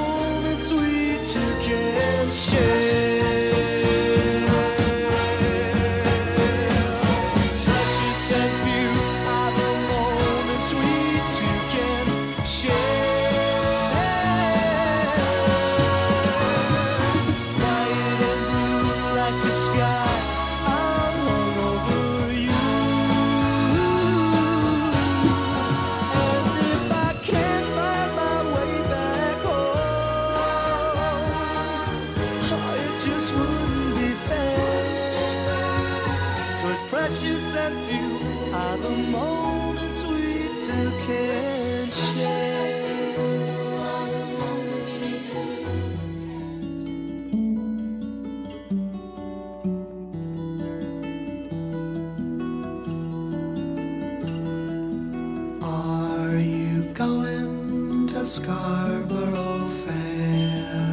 moments we two can share. Precious and few are the moments we two can share. Bright and blue like the sky, I'm all over you. And if I can't find my way back home, oh, it just wouldn't be fair. 'Cause precious and few are the moments we two can share. Are you going to Scarborough Fair?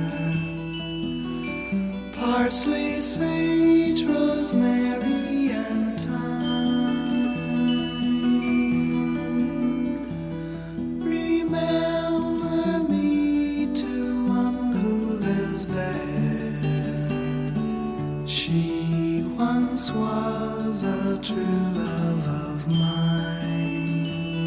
Parsley, sage, rosemary, and thyme. Remember me to one who lives there. She once was a true love of mine.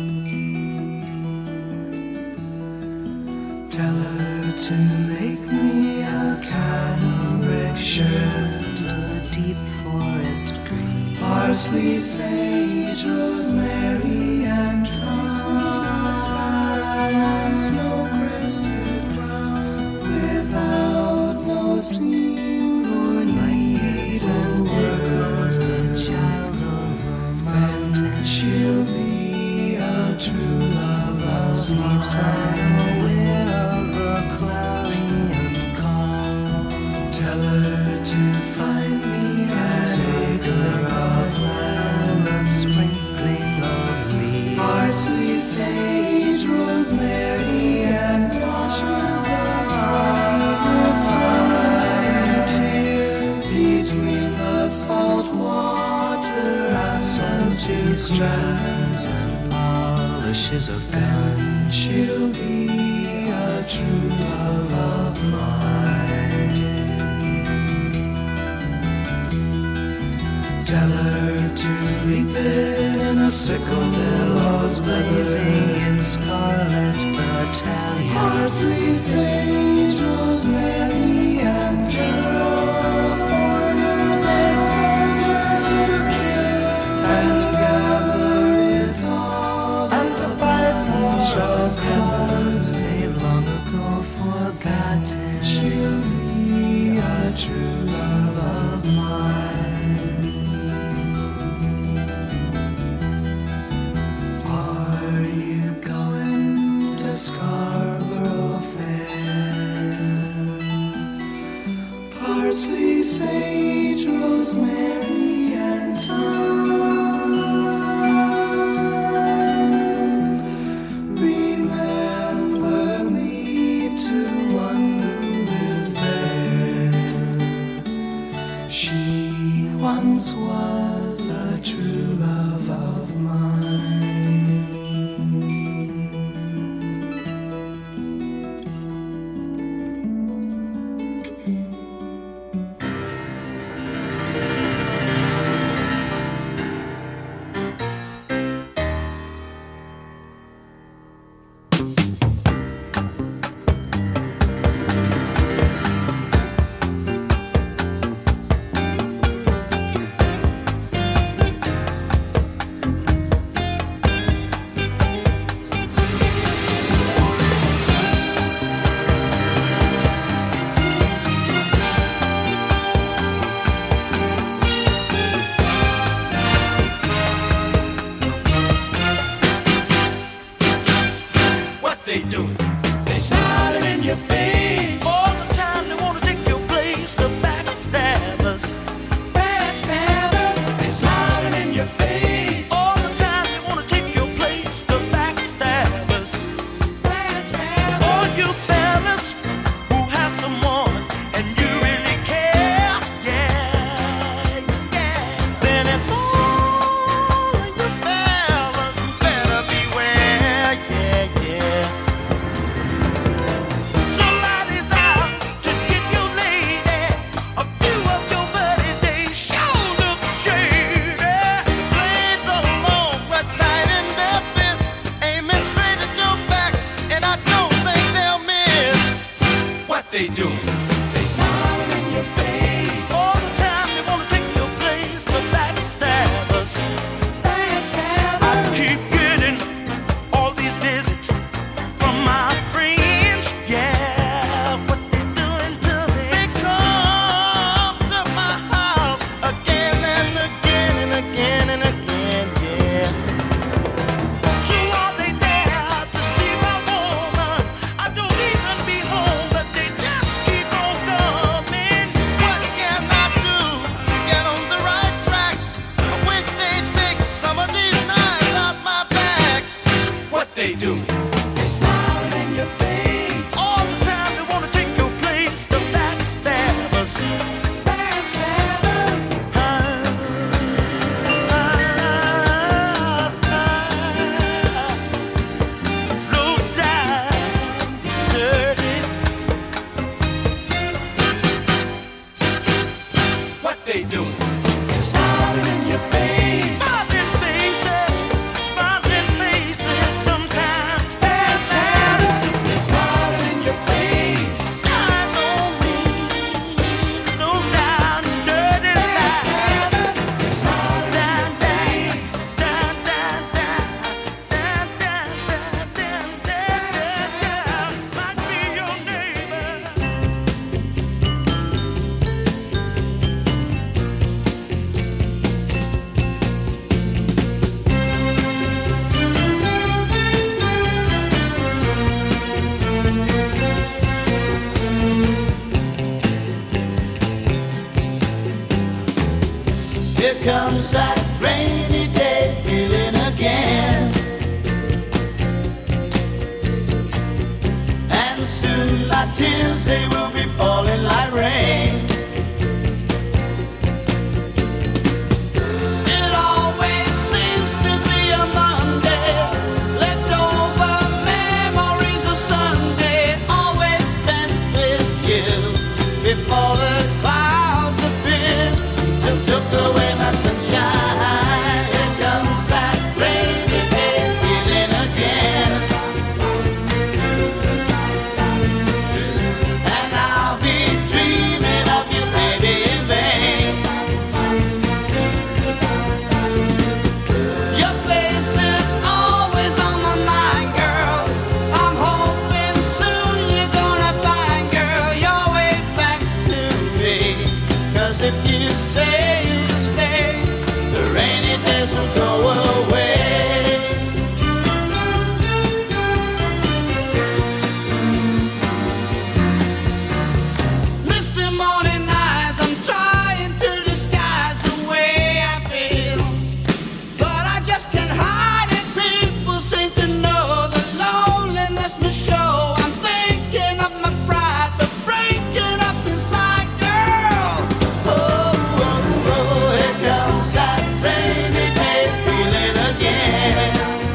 Tell her to make me a cambric shirt, a deep forest green, parsley, sage, rosemary, and thyme, snow-crested brown, without no seam or need. And there goes the child of the mountain. She'll be a true love of mine. Aware of the cloudy and calm. Tell her to find me an acre of land, a sprinkling of leaves, parsley, sage, rosemary, and washes the bright sunlight here between the salt water and she strands and polishes a gun. She'll be a true love of mine. Tell her to reap it in a sickle, billows blazing in scarlet battalion, parsley, sage, rosemary, and generals born in their soldiers to kill and gather it all and to fight for a cause they've long ago forgotten. She'll be a true love of mine. Are you going to Scarborough Fair? Parsley, sage, rosemary, and thyme. Remember me to one who lives there. She once was a true love of mine. they do? They smile in your face. All the time they wanna take your place. The backstabbers. I keep getting all these visits from my friends. Yeah, what they doing to me? They come to my house again and again and again and again. Yeah. So are they there to see my woman? I don't even be home, but they just keep on coming. What can I do to get on the right track? I wish they'd take some of these knives out my back. What they do? They smile in your face. All the time they wanna take your place. The backstabbers. Backstabbers. Low down, dirty. What they do? They smile in your face. Smiling faces, sometimes. They smile in your face. I know me, low down, dirty lies. They smile in your face. Down, down, down, down, down, down, down, down, down. Might be your neighbor. Here comes that rainy day feeling again. And soon my tears, they will be falling like rain. It always seems to be a Monday, leftover memories of Sunday, always spent with you before the clouds appeared and took away my sunshine. Here comes that rainy day feeling again. And I'll be dreaming of you, baby, in vain. Your face is always on my mind, girl. I'm hoping soon you're gonna find, girl, your way back to me. 'Cause if you say you stay, the rainy days will go away. Misty morning eyes, I'm trying to disguise the way I feel, but I just can't hide it. People seem to know the loneliness must show. I'm thinking of my pride, but breaking up inside, girl. Oh, oh, oh, here comes that rainy day feeling again.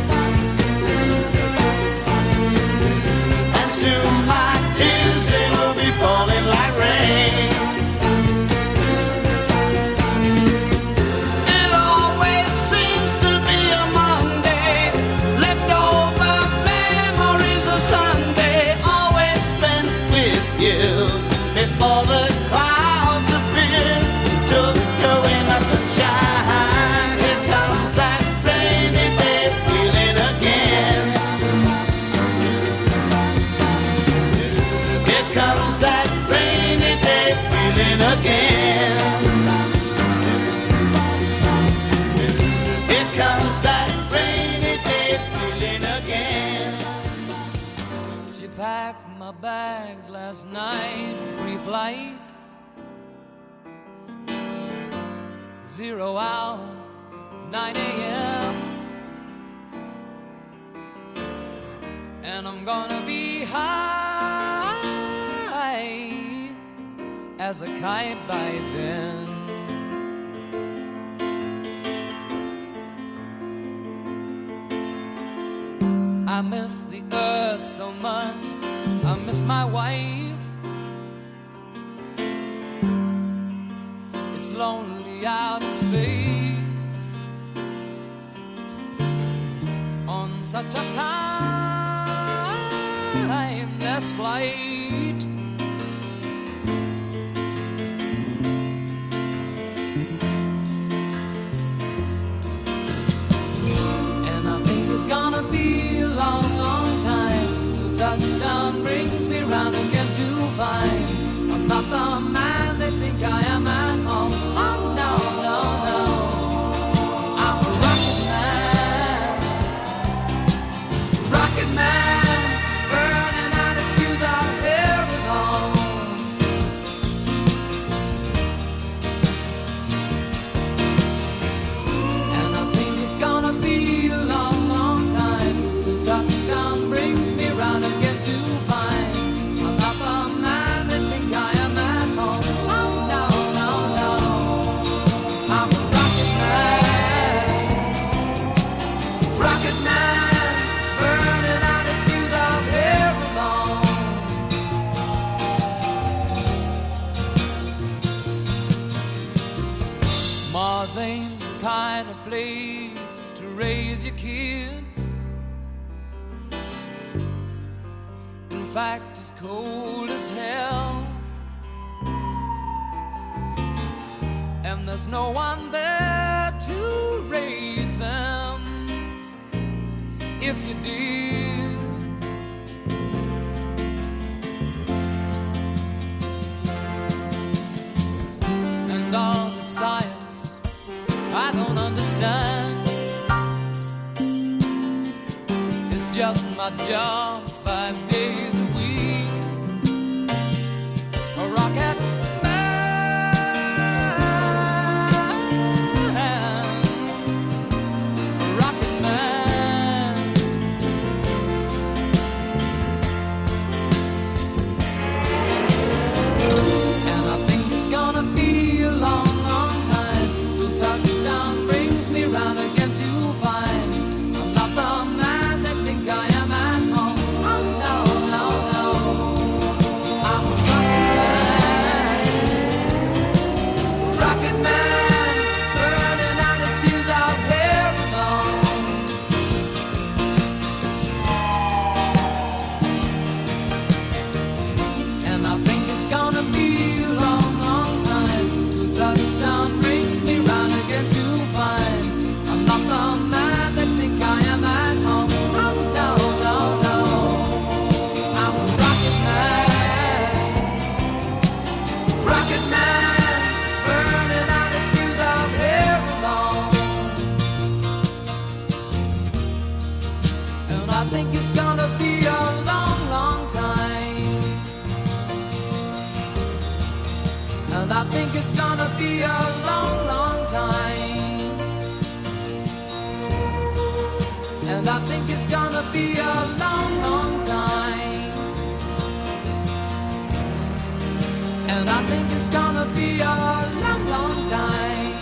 And soon my tears, they will be falling like rain. It always seems to be a Monday, leftover memories of Sunday, always spent with you before the clouds appeared, took away my sunshine. Here comes that rainy day feeling again. Here comes that rainy day feeling again. Here comes that rainy day feeling again. She packed my bags last night, pre-flight, 0 hour, 9 a.m. And I'm gonna be high as a kite by then. I miss the earth so much, I miss my wife. It's lonely out in space on such a timeless flight. touchdown brings me round again to find I'm not the man they think I am at home. Oh no, no, no, I'm a rocket man, burning out his fuse out here alone. And I think it's gonna be a long, long time till touchdown brings me round again to find I'm not the man they think I am at home. Oh no, no, no, I'm a rocket man, burning out his fuse out here alone. Mars ain't the kind of place to raise your kids. In fact, it's cold as hell, and there's no one there to raise them if you did. And all the science I don't understand, it's just my job 5 days a week. A rocket man, a rocket man. And I think it's gonna be a long, long time till touchdown brings me round again to find I'm not the man they think I am at home. Oh no, no, no, I'm a rocket man, burning out his fuse out here alone. And I think it's gonna be a long, long time till touchdown brings me round again to find I'm not the man they think I am at home. Oh no, no, no, I'm a rocket man, burning out his fuse out here alone. And I think it's gonna be a long, long time. And I think it's gonna be a long, long time. And I think it's gonna be a long, long time. And I think it's gonna be a long, long time.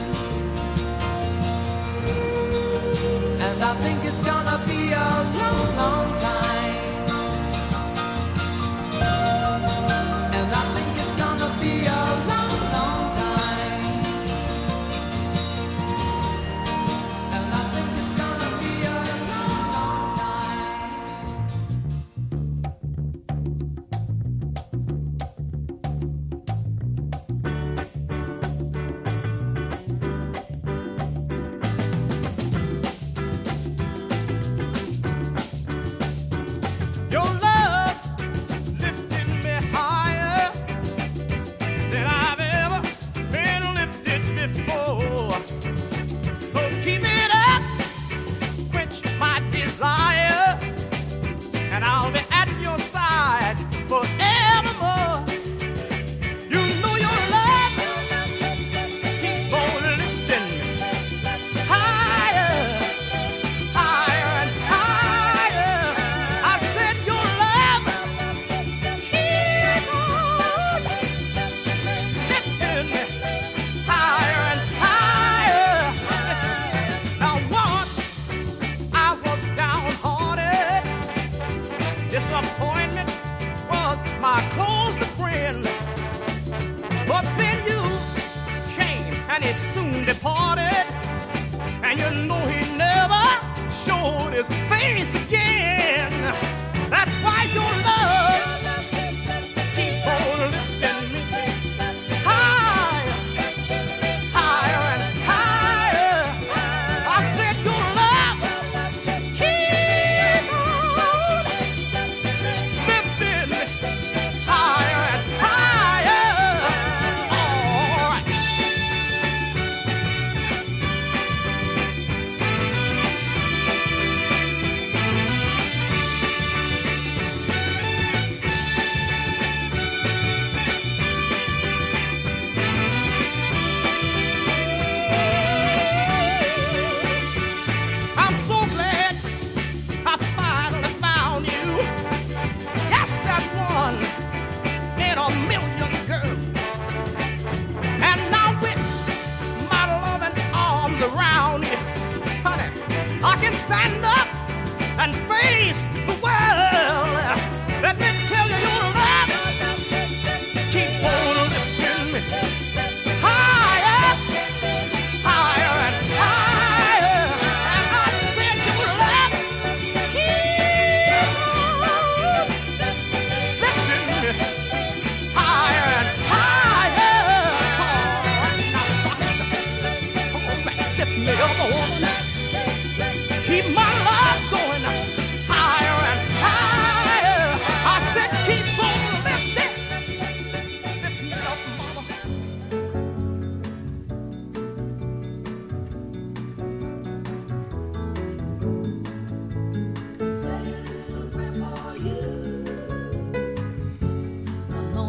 And I think it's gonna be a long, long time. And I think it's gonna be a long, long time. And I think it's gonna be a long, long time. Your love lifting me higher than I've ever been lifted before. So keep it up, quench my desire, and I'll be at your side forevermore. You know your love keep on lifting higher, higher and higher. I said your love keep on lifting higher and higher. Listen, now once I was downhearted, disappointment was my closest friend. But then you came and he soon departed, and you know he never showed his face again. That's why your love keep on lifting me higher, higher and higher. I said your love keep on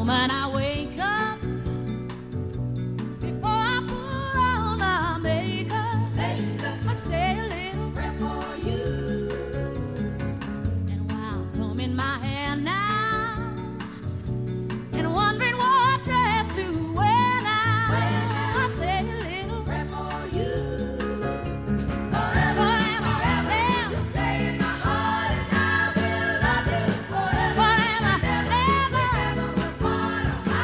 moment I wake up, before I put on my makeup, I say a little prayer for you. And while combing my hair now and wondering what dress to wear now, I say a little prayer for you. Forever, forever, you stay in my heart, and I will love you forever. Forever, ever, never will part on my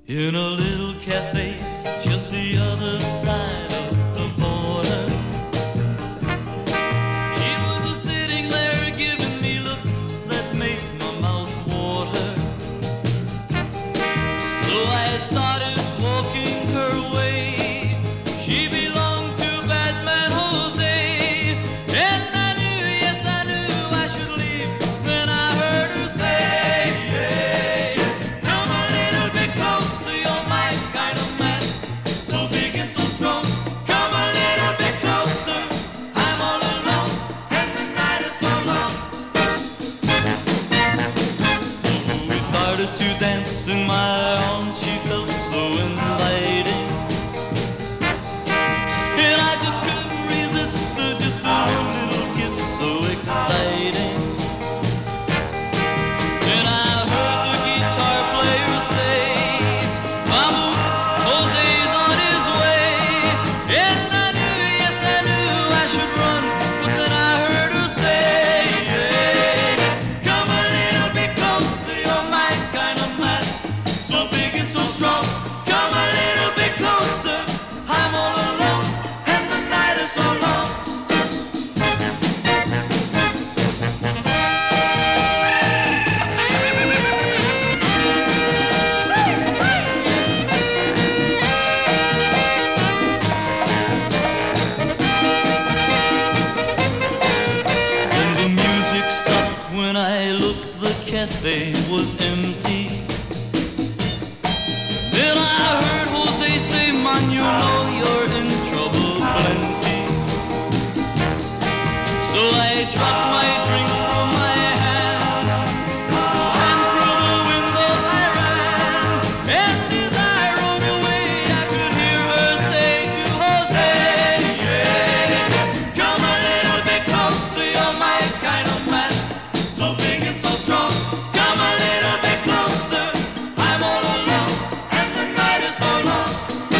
in a little cafe just the other side of the border. She was sitting there giving me looks that made my mouth water. So I started walking her way. She belonged to Batman Jose, and I knew, yes I knew I should leave. Then I heard her say, yeah, come a little bit closer, you're my kind of man, so big and so strong. Come a little bit closer, I'm all alone, and the night is so long. So we started to dance in my arms, she felt so inviting. And I just couldn't resist her, just a little kiss so exciting. Then I heard the guitar player say, vamos, Jose's on his way. And I knew, yes I knew I should run, but then I heard her say, yeah, come a little bit closer, you're my kind of man, so big and so strong. Come a little bit closer, I'm all alone, and the night is so long. When the music stopped, when I looked, the cafe was empty. Then I heard Jose say, man, you know you're in trouble plenty. So I dropped my drink from my hand, and through the window I ran. And as I rode away, I could hear her say to Jose, yeah, come a little bit closer, you're my kind of man, so big and so strong. Come a little bit closer, I'm all alone, and the night is so long.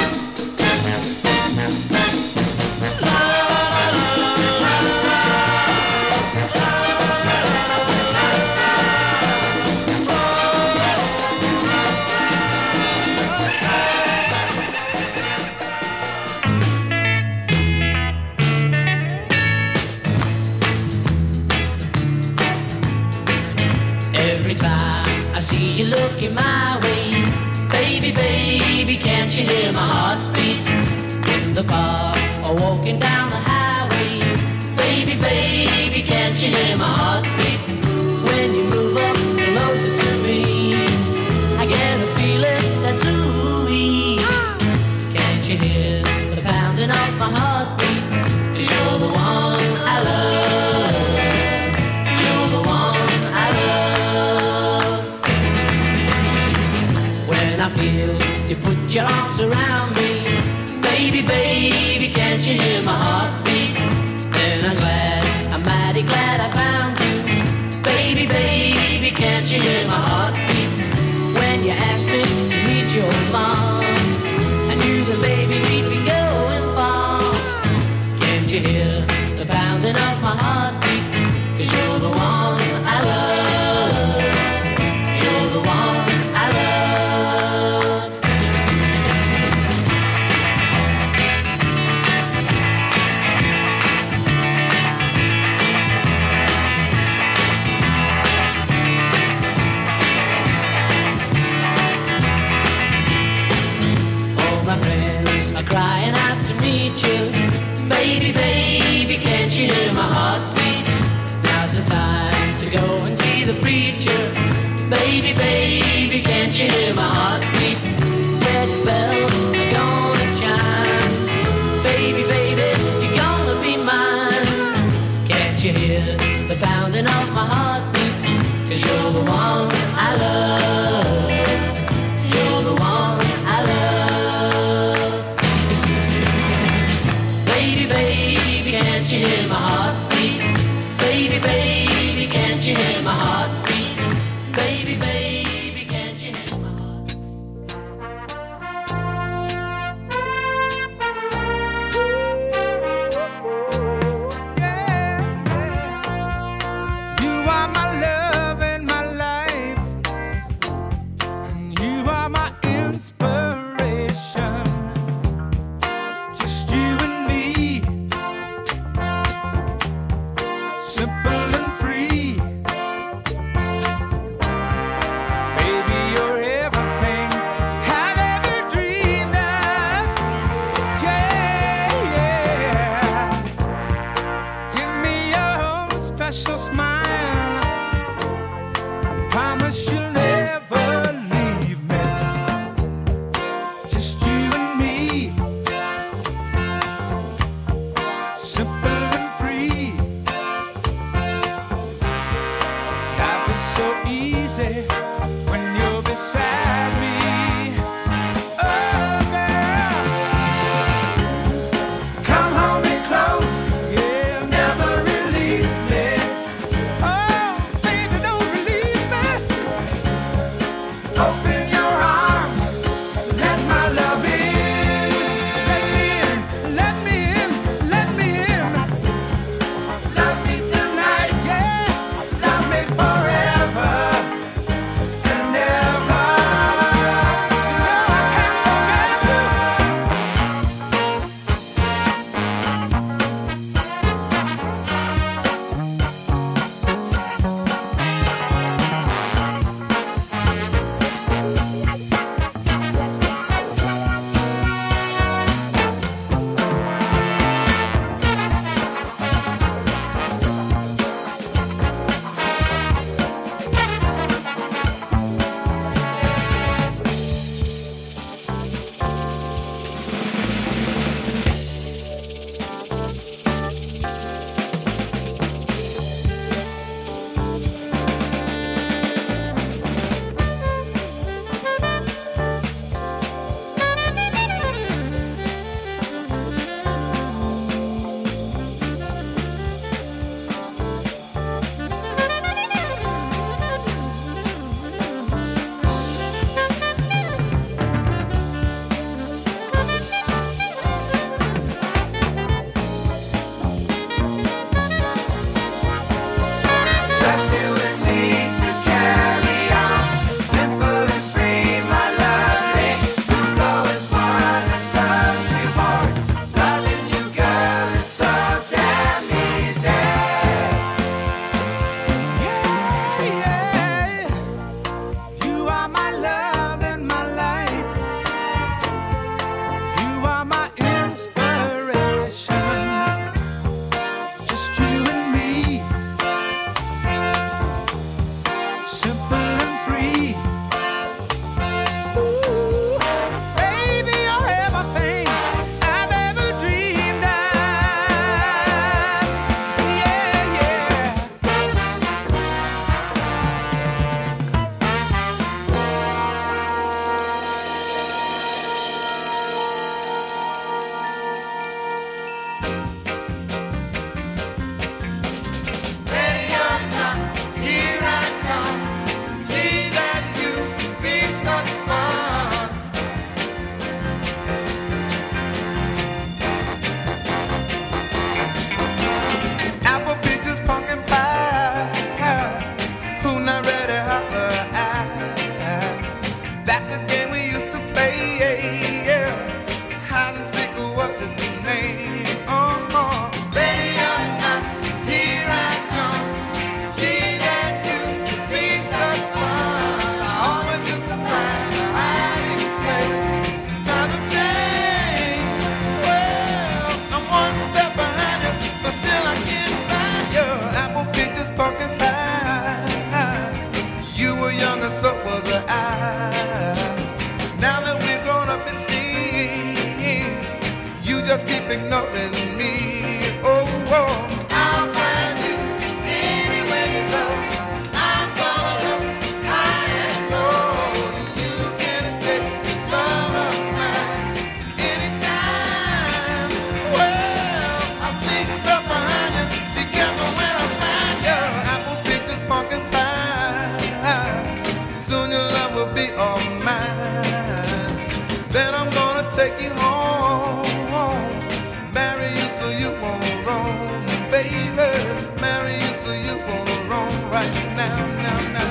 Every time I see you looking my way, baby, baby, can't you hear my heartbeat? In the park or walking down the highway, baby, baby, can't you hear my heartbeat? When you move up closer to me, I get a feeling that's ooh-wee. Can't you hear the pounding of my heartbeat? 'Cause you're the one I love. You're the one I love. When I feel you put your arms around me, baby, baby, can't you hear my heartbeat? Then I'm mighty glad I found you, baby, baby, can't you hear my heartbeat? When you asked me to meet your mom, I knew that baby we'd be going far. Can't you hear the pounding of my heartbeat? 'Cause you're the one I love. You're the one I love. All my friends are crying out to meet you, baby, baby, can't you hear my heartbeat? Now's the time to go and see the preacher, baby, baby, can't you hear my heartbeat? Red bells are gonna chime, baby, baby, you're gonna be mine. Can't you hear the pounding of my heartbeat? 'Cause you're the one I love. You're the one I love. Baby, baby, can't you hear my heartbeat? Baby, baby, can't you hear my heartbeat? Baby, baby, can't you hear my heartbeat? You are my love and my life. simple and free. Baby, you're everything I've ever dreamed of. Yeah, yeah. Give me your own special smile. Promise you'll never leave me. Just you and me. Simple and free. Life is so easy when you're beside me. Oh, girl, come hold me close. Yeah, never release me. Oh, baby, don't release me. Open your arms, let my love in. Let me in, let me in, let me in. Love me tonight, yeah. Love me forever and ever. Just you and me to carry on, simple and free, my lovely. To flow as one as love's reward. Loving you, girl, is so damn easy. Yeah, yeah. You are my love and my life. You are my inspiration. Just you and me. Simple and free. Ooh, baby, you're everything I've ever dreamed of. Yeah, yeah. Ready or not, here I come. Gee, that used to be such fun. Apple peaches, pumpkin pie. Who not ready? That's a game we used to play. Yeah. Hide and seek was its name. Ready or not, here I come. Gee, that used to be such fun. I always used to find a hiding place. Time to change. Well, I'm one step behind you, but still I can't find you. Apple peaches, pumpkin pie. You were young and so was I. Now that we've grown up, it seems you just keep ignoring me. Oh, I'll find you anywhere you go. I'm gonna look high and low. You can't escape this love of mine anytime. Well, I'll sneak up behind you. Be careful when I find you. Apple peaches, pumpkin pie. Soon your love will be all mine. Then I'm gonna take you home. Marry you so you won't roam, baby. Marry you so you won't roam right now, now, now.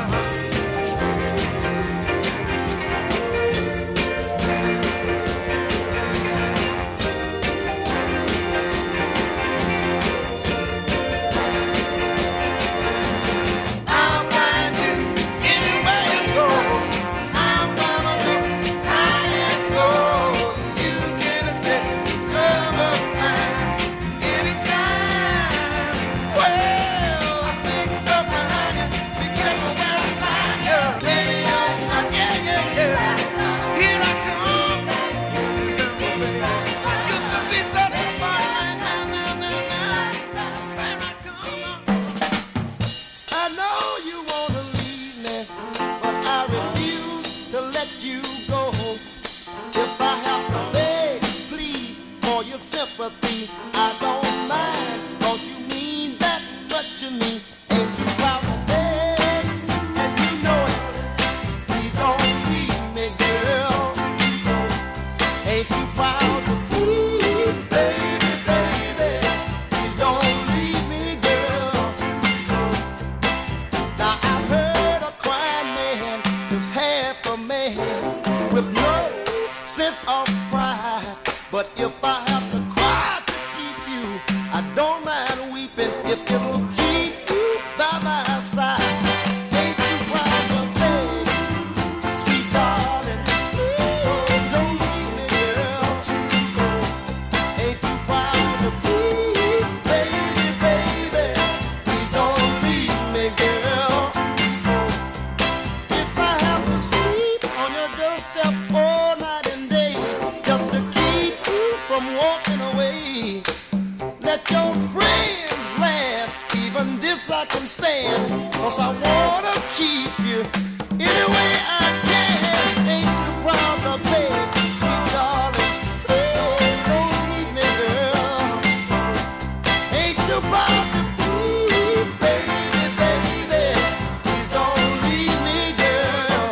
attached to me. Ain't too proud to beg, and you know it. Please don't leave me, girl. Ain't too proud to plead, baby, baby. Please don't leave me, girl. Now I've heard a crying man is half a man with no sense of pride. But if I have to cry to keep you, I don't mind weeping if it'll keep you by my side. Ain't you proud of me, sweet darling? Please don't leave me, girl. Ain't you proud of me, baby, baby? Please don't leave me, girl. If I have to sleep on your doorstep all night and day just to keep you from walking away, let your friends laugh, even this I can stand, 'cause I wanna keep you any way I can. Ain't you proud of me, sweet darling? Please don't leave me, girl. Ain't you proud of me, baby, baby? Please don't leave me, girl.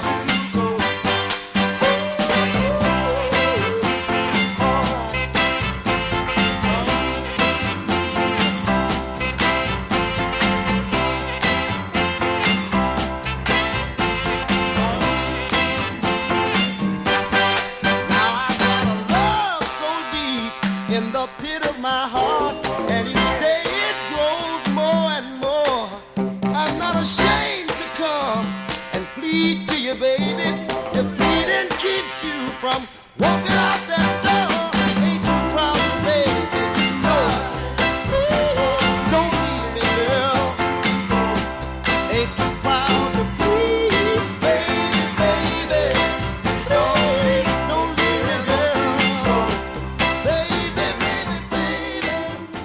Now I got a love so deep in the pit of my heart, and each day it grows more and more. I'm not ashamed to come and plead to you, baby. If pleading keeps you from walking out that door, ain't you proud of me? No, please don't leave me, girl. Ain't you proud to plead, baby, baby? Don't leave me, girl. Baby, baby, baby.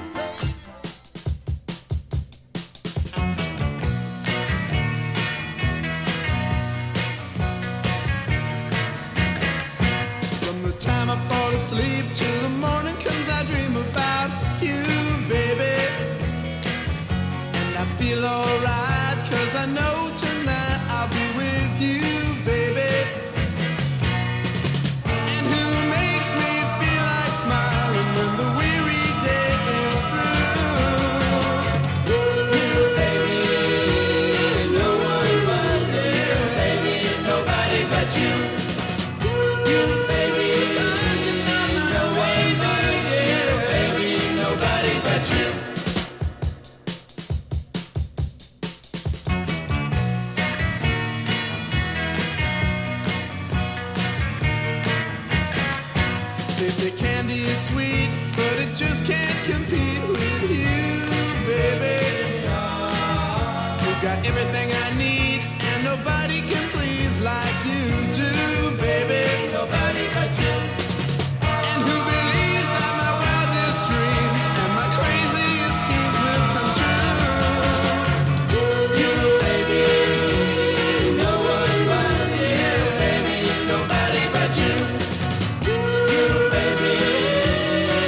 From the time I fall asleep till the morning comes, I dream about you, baby. And I feel alright, 'cause I know tonight I'll be with you, baby. And who makes me feel like smiling when the weary day is through? You, baby, no one but you, baby, nobody but you. You, baby, talking about no one but you, baby, nobody but you. They say candy is sweet, but it just can't compete with you, baby. You got everything I need, and nobody can please like you do, baby. Nobody but you. And who believes that my wildest dreams and my craziest schemes will come true? You, baby, no one but you, baby, nobody but you. You, baby,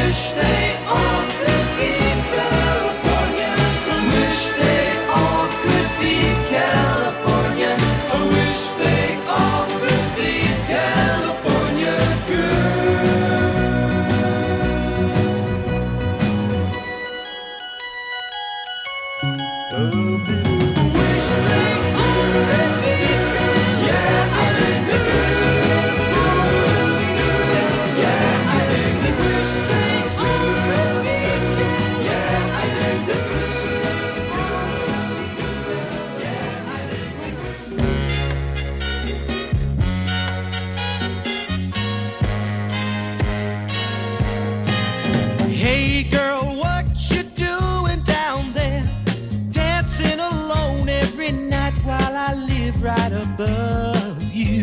wish they all could be California. I wish they all could be California. I wish they all could be California Hey girl, what you doing down there? Dancing alone every night while I live right above you.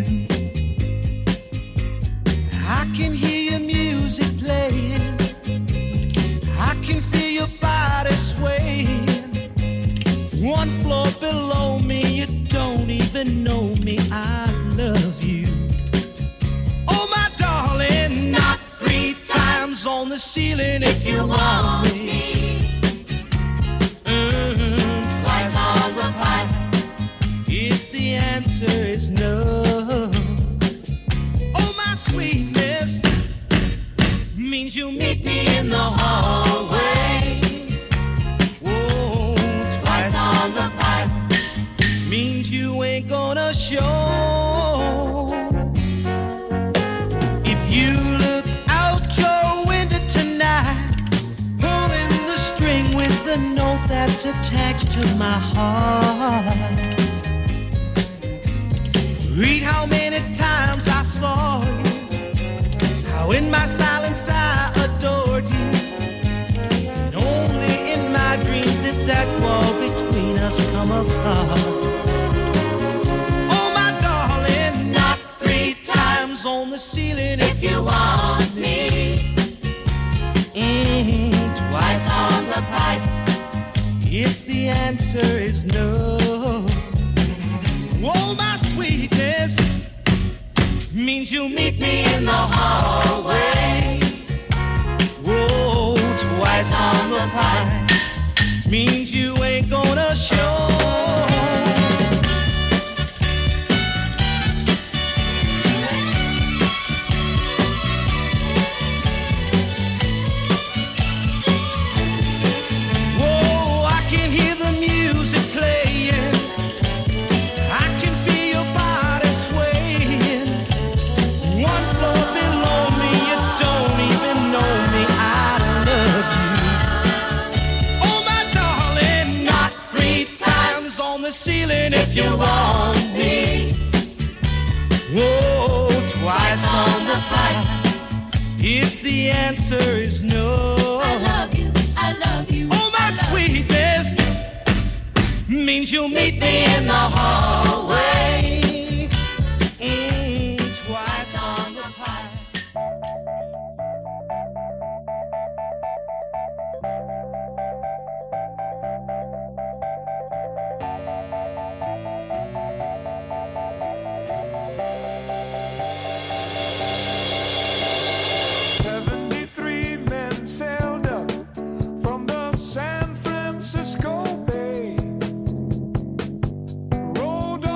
I can hear your music playing, I can feel your body swaying. One floor below me, you don't even know me, I love you. Oh my darling, not 3 times on the ceiling if you want me. Twice on the pipe if the answer is no. Oh my sweetness means you meet me in the hallway. Whoa, twice on the pipe means you ain't gonna show. If you look out your window tonight, pulling the string with the note that's attached to my heart, read how many times I saw you, how in my silence I adored you, and only in my dreams did that wall between us come apart. Oh my darling, not 3 times on the ceiling if you want me. Twice on the pipe if the answer is no. Oh my sweetness means you'll meet me in the hallway. Whoa, twice on the pipe means you ain't gonna show. Ceiling if you want me. Whoa, twice on the pipe if the answer is no. I love you, I love you. Oh my sweetness means you'll meet me in the hallway. Twice on the pipe. San Francisco Bay, rode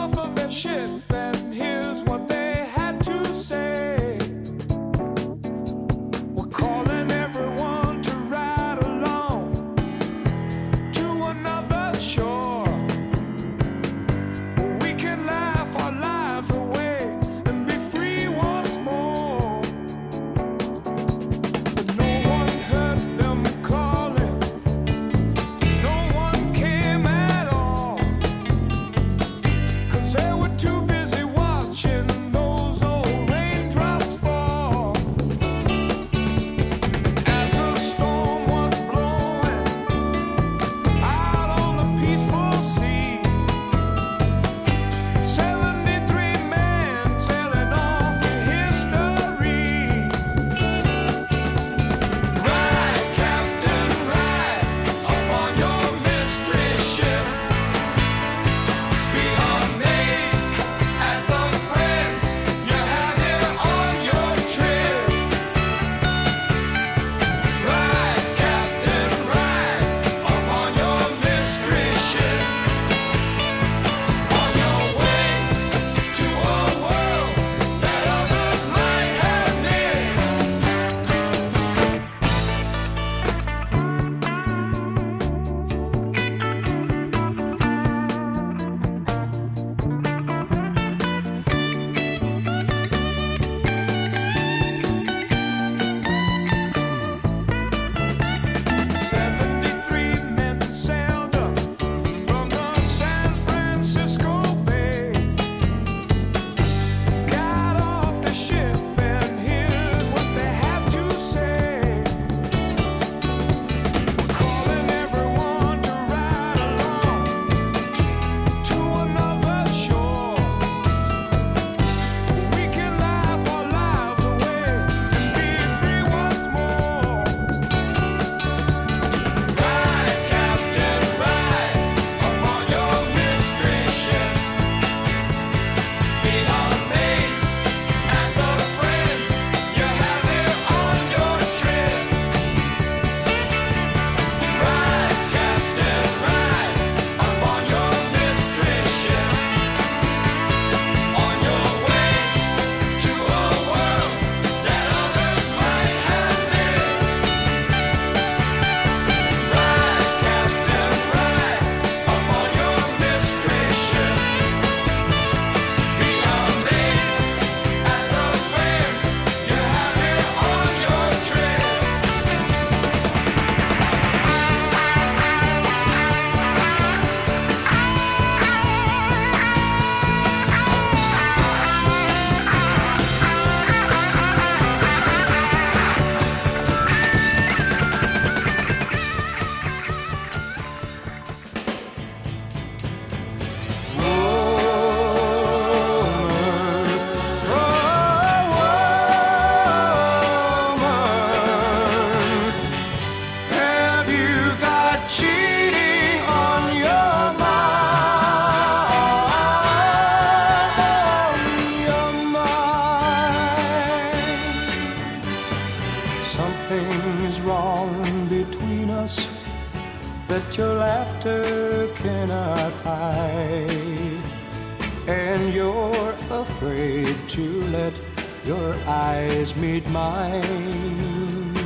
that your laughter cannot hide, and you're afraid to let your eyes meet mine.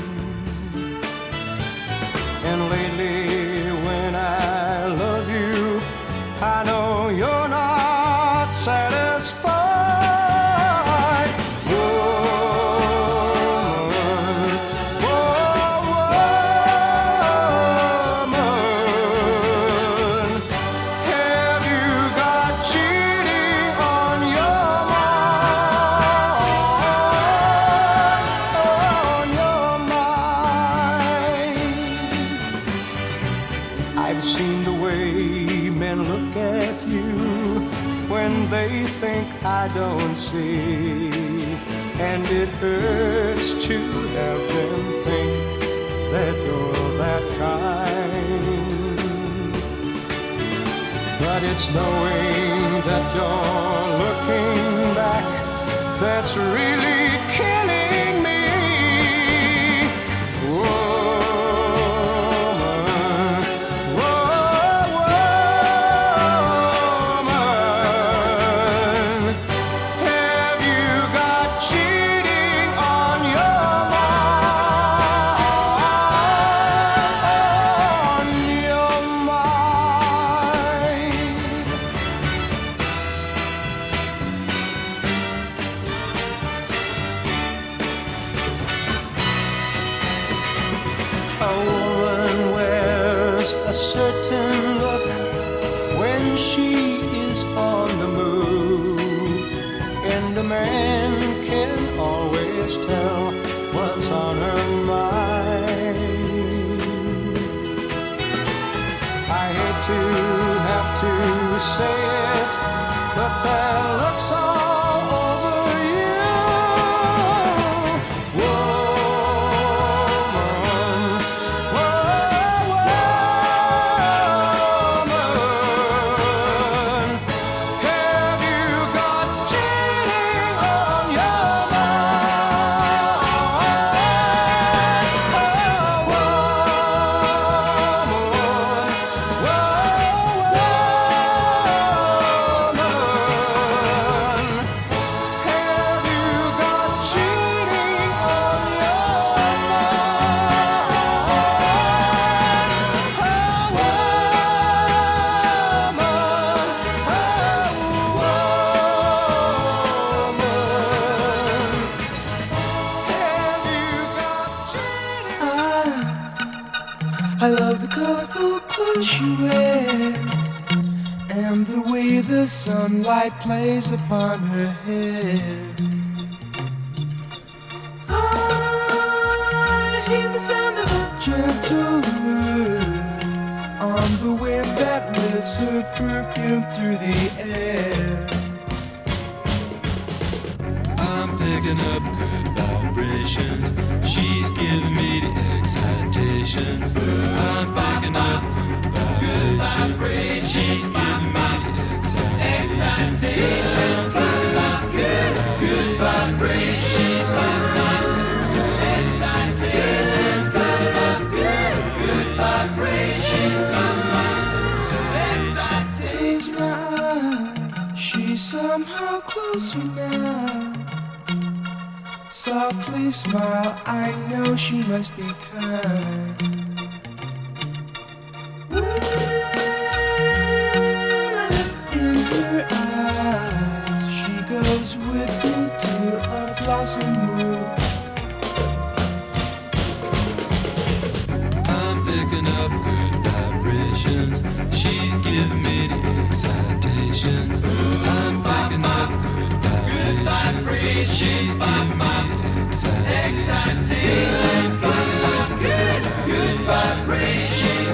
And lately when I love you, I know you're not satisfied. I've seen the way men look at you when they think I don't see, and it hurts to have them think that you're that kind. But it's knowing that you're looking back that's really killing me. A woman wears a certain look when she is on the move, and a man can always tell what's on her mind. I hate to have to say it, but that looks all over you. I love the colorful clothes you wear, and the way the sunlight plays upon her hair. I hear the sound of a gentle word on the wind that lifts her perfume through the air. I'm picking up good vibrations. She's giving me the excitations. I'm picking up good vibrations. She's giving me the excitations. Good vibrations. She's giving me the excitations. Good vibrations. Close my eyes, she's somehow closer now. Softly smile, I know she must be kind. In her eyes, she goes with me to a blossom room. I'm picking up good vibrations. She's giving me the excitations. I'm picking up good vibrations. She's giving me the excitations. Good vibrations.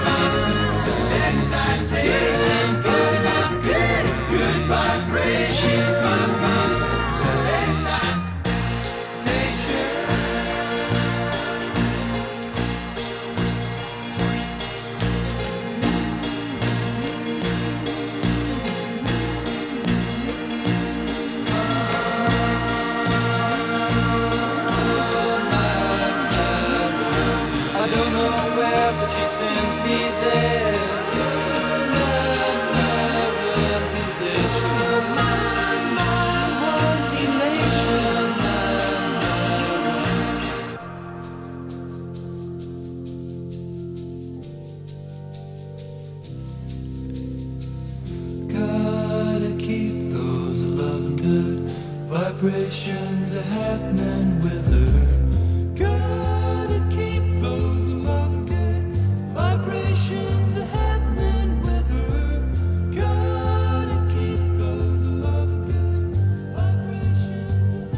Excitations. Good vibrations. I don't know where she sends me there. Love, sensation. Warm elation. Gotta keep those loving good vibrations are happening with her. Gotta keep those loving good vibrations are happening with her. Gotta keep those loving good vibrations.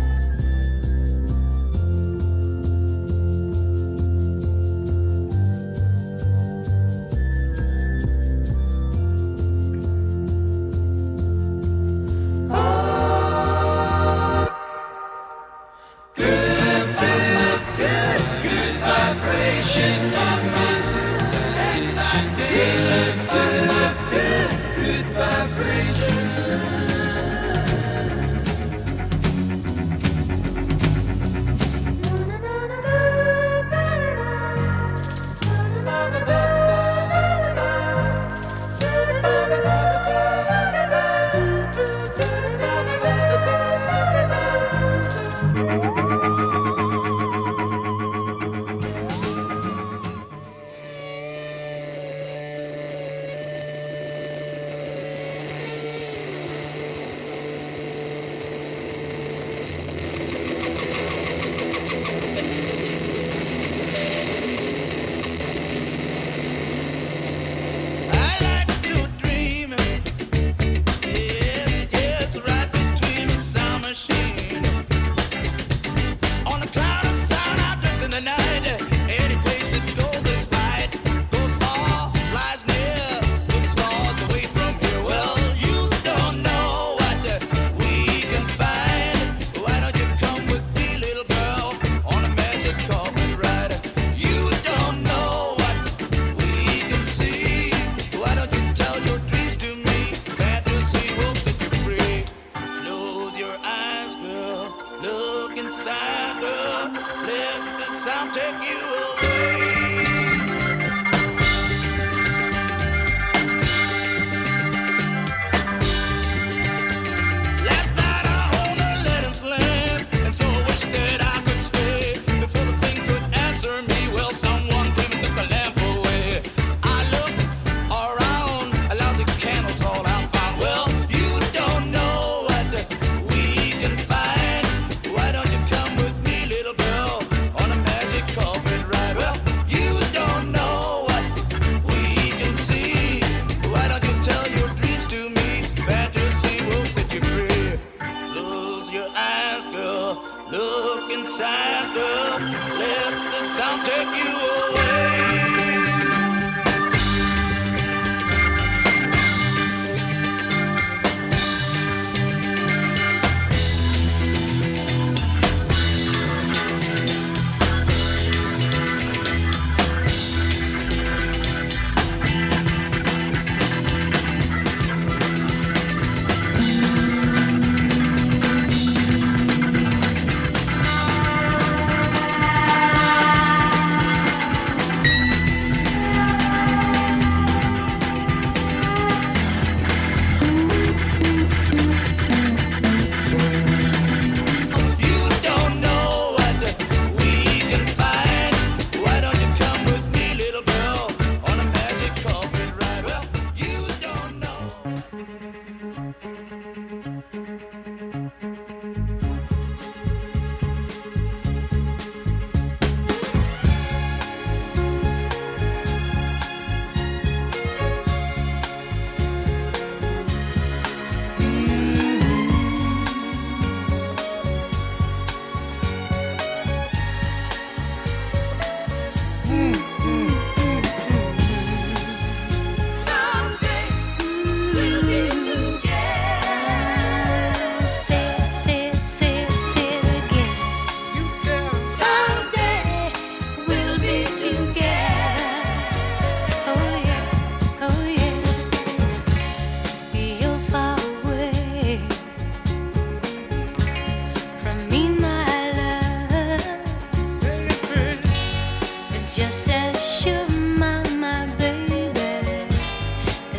just as sure.